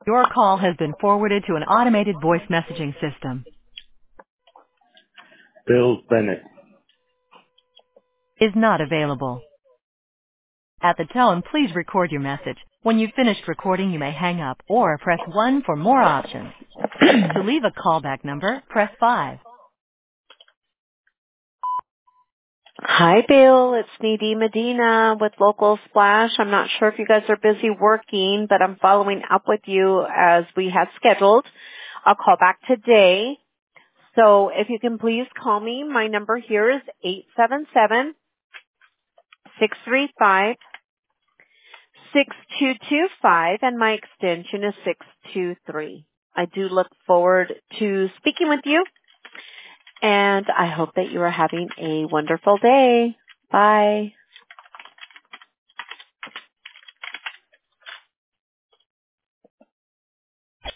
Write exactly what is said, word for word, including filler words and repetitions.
Your call has been forwarded to an automated voice messaging system. Bill Bennett. Is not available. At the tone, please record your message. When you've finished recording, you may hang up or press one for more options. To leave a callback number, press five. Hi, Bill. It's Nadine Medina with Local Splash. I'm not sure if you guys are busy working, but I'm following up with you as we had scheduled. I'll call back today. So if you can please call me, my number here is eight seven seven, six three five, six two two five, and my extension is six two three. I do look forward to speaking with you, and I hope that you are having a wonderful day. Bye.